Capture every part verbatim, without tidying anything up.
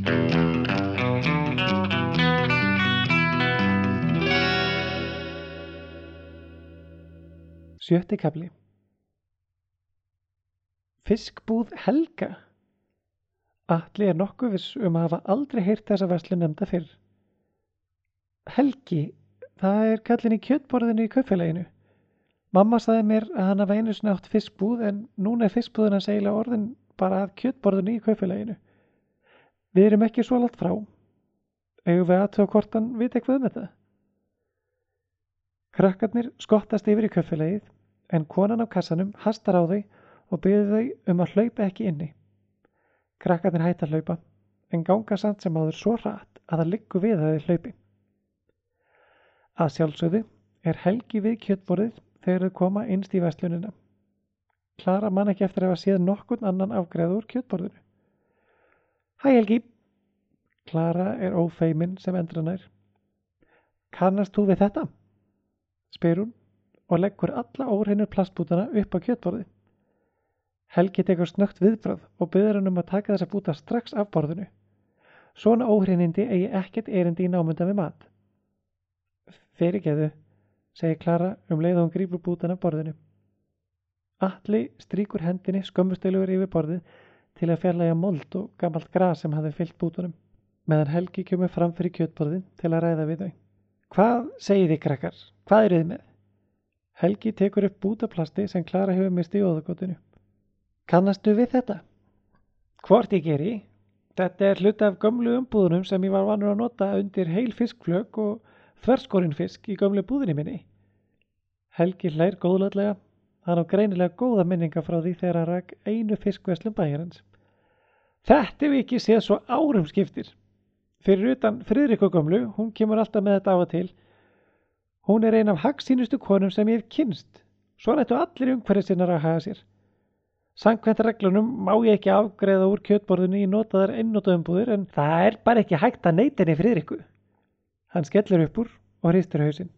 Sjötti kafli. Fiskbúð Helga. Atli er nokkuð viss um að hafa aldrei heyrt þessa verslun nefnda fyrr. Helgi, það er kallinn í kjötborðinu í kaupfélaginu. Mamma sagði mér að hann hafa einu sinni átt fiskbúð en núna er fiskbúðin hans eiginlega orðin bara að kjötborðinu í kaupfélaginu. Við erum ekki svo langt frá. Eigum við aðtöga hvort hann viti eitthvað um þetta? Krakkarnir skottast yfir í kaupfélagið en konan á kassanum hastar á þau og biður þau um að hlaupa ekki inni. Krakkarnir hætta að hlaupa en ganga samt sem áður svo hratt að það liggur við að þau hlaupi. Að sjálfsögðu er Helgi við kjötborðið þegar þau koma innst í verslunina. Klara man ekki eftir að hafa séð nokkurn annan afgreiða úr kjötborðinu. Hæ Helgi! Klara er ófeimin sem endranær. Kannast þú við þetta? Spyr hún og leggur alla óhreinur plastbútana upp á kjötborðið. Helgi tekur snöggt viðbragð og biður hann um að taka þessa búta strax af borðinu. Svona óhreinindi eigi ekkert erindi í námunda við mat. Fyrirgeðu, segir Klara um leið og hún grípur bútan af borðinu. Atli strýkur hendinni skömmustilegur yfir borðið til að fjarlægja mold og gamalt gras sem hafði fyllt bútunum, meðan Helgi kemur fram fyrir kjötborðið til að ræða við þau. Hvað segið þið krakkar? Hvað eruð þið með? Helgi tekur upp bútaplasti sem Klara hefur mist í óðagotinu. Kannastu við þetta? Hvort ég geri? Þetta er hluti af gömlu umbúðunum sem ég var vanur að nota undir heil fiskflök og þverskorinn fisk í gömlu búðinni minni. Helgi hlær góðlátlega. Hann á greinilega góða minninga frá því þegar hann rak einu fiskverslun bæjarins. Þetta hef ég ekki séð svo árum skiptir. Fyrir utan Friðriku gömlu, hún kemur alltaf með þetta á og til. Hún er ein af hagsýnustu konum sem ég hef kynst. Svo ættu allir umhverfisinnar að haga sér. Samkvæmt reglunum má ég ekki afgreiða úr kjötborðinu í notaðar einnotaumbúðir en það er bara ekki hægt að neita henni Friðriku. Hann skellir upp úr og hristir hausinn.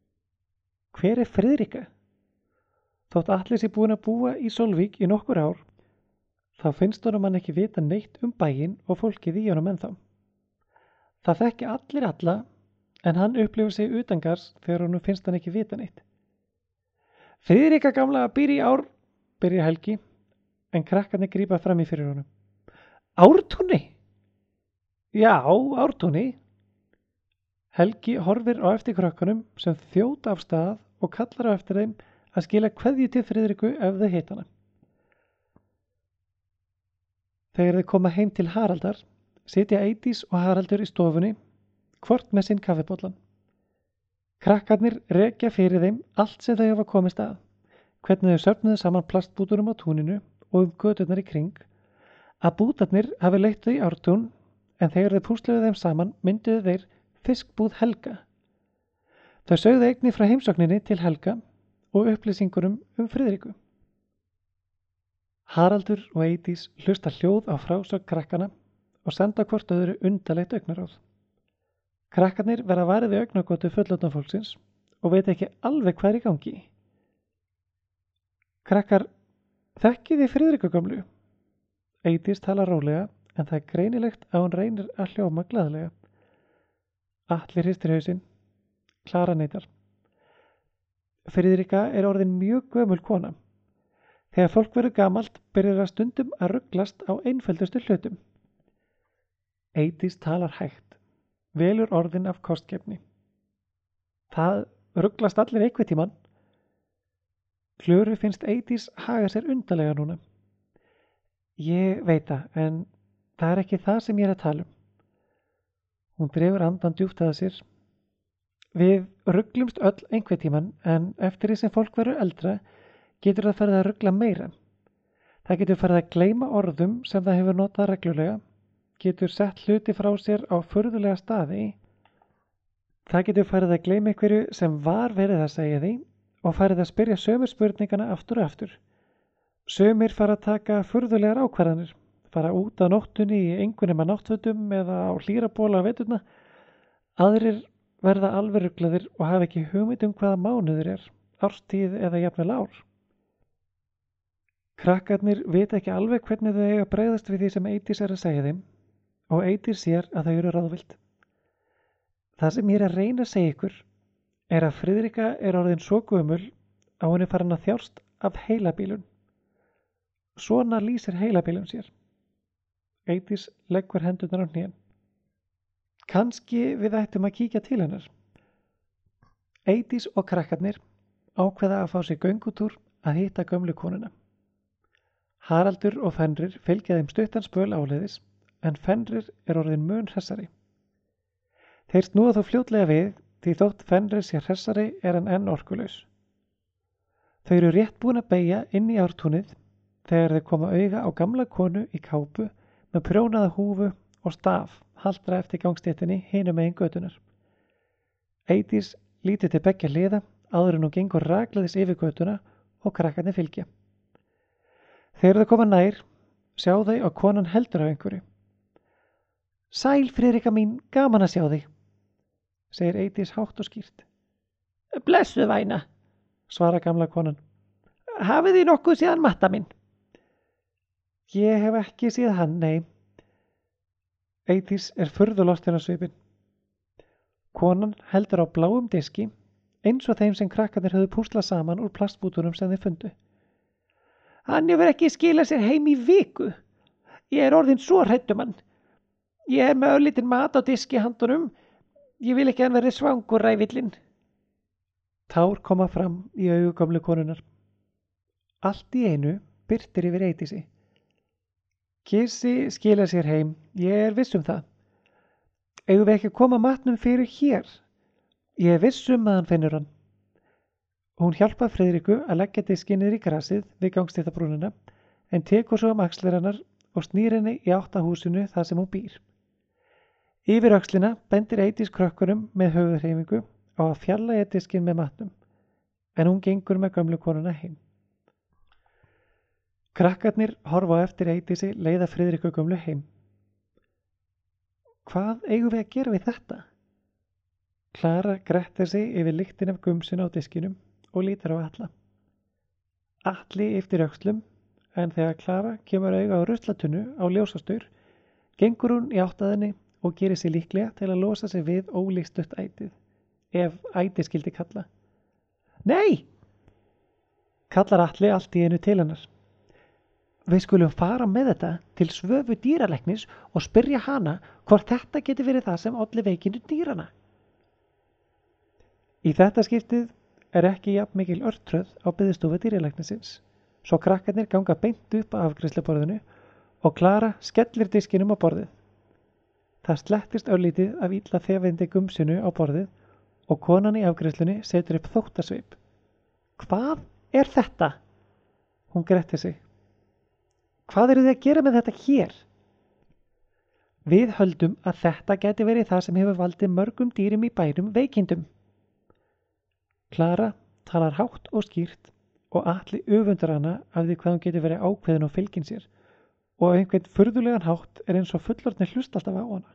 Hver er Friðrika? Þótt Atli sé búin að búa í Sólvík í nokkur ár, þá finnst honum hann ekki vita neitt um bæinn og fólkið í honum ennþá. Það þekki allir alla, en hann upplifir sig utangars þegar honum finnst hann ekki vita neitt. Friðrika gamla býr í ár, byrja Helgi, en krakkarnir grípa fram í fyrir honum. Ártúni? Já, Ártúni. Helgi horfir á eftir krakkanum sem þjóta af stað og kallar á eftir þeim að skila kveðju til Friðriku ef þau hitt hana. Þegar þau koma heim til Haraldar, sitja Eydís og Haraldur í stofunni, hvort með sinn kaffibollan. Krakkarnir rekja fyrir þeim allt sem þau hafa komist að, hvernig þau söfnuðu saman plastbúturum á túninu og um göturnar í kring, að bútarnir hafi leitt þau í Ártún, en þegar þau púsluðu þeim saman mynduðu þeir fiskbúð Helga. Þau sögðu einnig frá heimsókninni til Helga og upplýsingurum um Friðriku. Haraldur og Eydís hlusta hljóð á frásögn krakkana og senda hvort öðru undarlegt augnaráð. Krakkarnir verða varið við augnagotu fullorðna fólksins og veit ekki alveg hvað er í gangi. Krakkar, þekkið þið Friðriku gömlu? Eydís talar rólega en það er greinilegt að hún reynir að hljóma glaðlega. Atli hristir hausinn. Klara neitar. Friðrika er orðin mjög gömul kona. Þegar fólk verður gamalt byrjar að stundum að ruglast á einföldustu hlutum. Eydís talar hægt, velur orðin af kostgefni. Það ruglast allir einhvern tímann. Klöru finnst Eydís haga sér undarlega núna. Ég veit það, en það er ekki það sem ég er að tala um. Hún dregur andan djúpt að sér. Við rugglumst öll einhvern tímann en eftir því sem fólk verður eldra getur það farið að ruggla meira. Það getur farið að gleyma orðum sem það hefur notað reglulega, getur sett hluti frá sér á furðulega staði. Það getur farið að gleyma einhverju sem var verið að segja því og farið að spyrja sömu spurningana aftur og aftur. Sömur fara að taka furðulegar ákvarðanir, fara út á nóttunni í engunum að náttfötum eða á hlýrabóla á veturna. Aðrir verða alveg ruglaðir og hafa ekki hugmynd um hvaða mánuður er, árstíð eða jafnvel ár. Krakkarnir vita ekki alveg hvernig þau eiga að bregðast við því sem Eydís er að segja þeim og Eydís sér að þau eru ráðvillt. Það sem ég er að reyna að segja ykkur er að Friðrika er orðin svo gömul að hún er farin að þjást af heilabílun. Svona lýsir heilabílun sér. Eydís leggur hendurnar á hnén. Kannski við ættum að kíkja til hennar. Eydís og krakkarnir ákveða að fá sér göngutúr að hitta gömlu konuna. Haraldur og Fenrir fylgja þeim stuttan spöl áleiðis, en Fenrir er orðin mun hressari. Þeir snúa þó fljótlega við, því þótt Fenrir sé hressari er hann enn orkulaus. Þau eru rétt búin að beygja inn í ártúnið þegar þeir koma auga á gamla konu í kápu með prjónaða húfu og staf haldra eftir gangstéttinni hinum megin götunar. Eydís lítur til beggja hliða áður en hún gengur rakleiðis yfir götuna og krakkarnir fylgja. Þegar þau koma nær, sjá þau að konan heldur af einhverju. Sæl, Friðrika mín, gaman að sjá þig, segir Eydís hátt og skýrt. Blessuð væna, svarar gamla konan. Hafið þið nokkuð séðan matta minn? Ég hef ekki séð hann, nei. Eydís er furðulostin á svipinn. Konan heldur á bláum diski, eins og þeim sem krakkarnir höfðu púslað saman úr plastbútunum sem þeir fundu. Hann hefur ekki skilað sér heim í viku. Ég er orðin svo hrædd um hann. Ég er með örlítinn mat á diski handunum. Ég vil ekki hann verið svangur ræfillinn. Tár koma fram í augu gömlu konunnar. Allt í einu birtir yfir Eydísi. Kissi skilað sér heim, ég er viss um það. Eigum við ekki að koma matnum fyrir hér? Ég er viss um að hann finnur hann. Hún hjálpar Friðriku að leggja diskinn niður í grasið við gangstéttabrúnina, en tekur svo um axlir hennar og snýr henni í átt að húsinu þar sem hún býr. Yfir öxlina bendir Eydís krökkunum með höfuðhreyfingu á að fjarlægja diskinn með matnum, en hún gengur með gömlu konuna heim. Krakkarnir horfa á eftir Eydísi leiða Friðriku gömlu heim. Hvað eigum við að gera við þetta? Klara grettir sig yfir lyktin af gumsinu á diskinum og lítur á Alla. Atli yftir öxlum, en þegar Klara kemur auga á ruslatunnu á ljósastaur, gengur hún í átt að henni og gerir sig líklega til að losa sig við ólýstutt ætið, ef æti skildi kalla. Nei! Kallar Atli allt í einu til hennar. Við skulum fara með þetta til Svövu dýralæknis og spyrja hana hvort þetta geti verið það sem olli veikinu dýrana. Í þetta skiptið er ekki jafn mikil örtröð á biðstofu dýralæknisins, svo krakkarnir ganga beint upp á afgreiðsluborðinu og Klara skellir diskinum á borðið. Það slettist örlítið af illa þefindi gumsinu á borðið og konan í afgreiðslunni setur upp þóttasvip. Hvað er þetta? Hún grettir sig. Hvað eru þið að gera með þetta hér? Við höldum að þetta geti verið það sem hefur valdið mörgum dýrum í bænum veikindum. Klara talar hátt og skýrt og Atli öfundar hana af því hvað hún getur verið ákveðin og fylgin sér og á einhvern furðulegan hátt er eins og fullorðnir hlust alltaf á hana.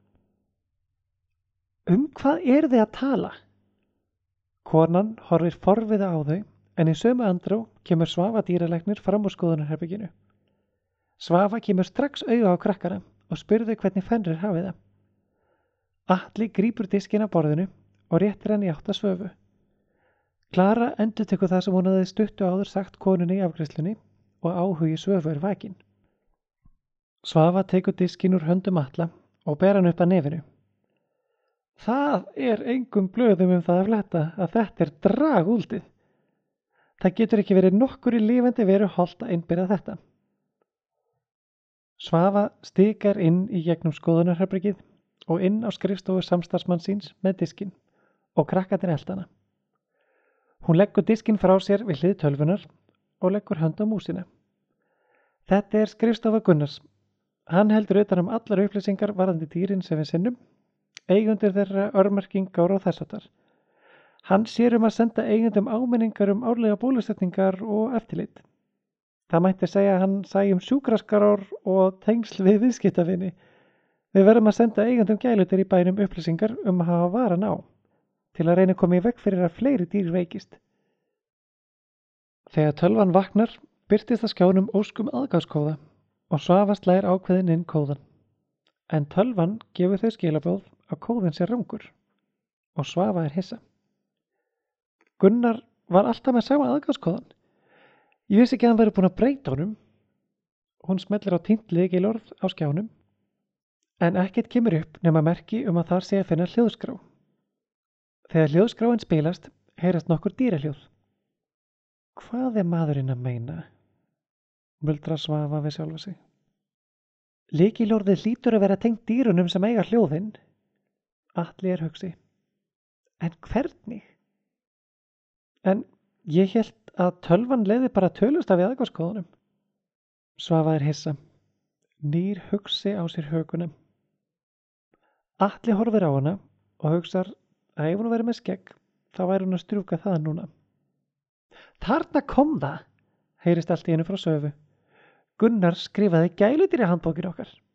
Um hvað eru þið að tala? Konan horfir forviða á þau en í sömu andrá kemur Svafa dýralæknir fram úr skoðunarherberginu. Svafa kemur strax auga á krakkana og spurði hvernig Fenrir hafið það. Atli grípur diskinn af borðinu og réttir hann í átt að Svövu. Klara endurtekur það sem hún hafði stuttu áður sagt konunni í afgreiðslunni og áhugi Svövu er vakinn. Svafa tekur diskinn úr höndum Atla og ber hann upp að nefinu. Það er engum blöðum um það að fletta að þetta er dragúldið. Það getur ekki verið nokkur í lifandi veru hollt að innbyrða þetta. Svafa stikar inn í gegnum skoðunarherbergið og inn á skrifstofu samstarfsmanns síns með diskinn og krakkarnir elta hana. Hún leggur diskinn frá sér við hlið tölvunar og leggur hönd á músina. Þetta er skrifstofa Gunnars. Hann heldur utan um allar upplýsingar varðandi dýrin sem við sinnum, eigundir þeirra, örmerkingar og þess háttar. Hann sér um að senda eigendum áminningar um árlega bólusetningar og eftirlit. Það mætti segja að hann sæi um sjúkraskrár og tengsl við viðskiptavinni. Við verðum að senda eigendum gælutir í bænum upplýsingar um að hafa varan á, til að reyna að koma í veg fyrir að fleiri dýr veikist. Þegar tölvan vaknar, birtist að skjánum óskum aðgangskóða og Svafa slær ákveðin inn kóðan. en tölvan gefur þau skilaboð að kóðinn sé rangur og Svava er hissa. Gunnar var alltaf með sama aðgangskóðan. Ég vissi ekki að hann væri búin að breyta honum. Hún smellir á týnt lykilorð á skjánum en ekkert kemur upp nema merki um að þar sé að finna hljóðskrá. Þegar hljóðskráin spilast heyrast nokkur dýrahljóð. Hvað er maðurinn að meina? Muldrar Svava við sjálfa sig. Lykilorðið hlýtur að vera tengt dýrunum sem eiga hljóðin. Atli er hugsi. En hvernig? En ég hélt að tölvan leiði bara tölust af aðgangskóðanum. Svava er hissa. Nýr hugsi á sér hökunum. Atli horfir á hana og hugsar að ef hún verið með skegg þá væri hún að strjúka það núna. Þarna kom það, heyrist allt í einu frá Söfu. Gunnar skrifaði gæludýrahandbókin okkar.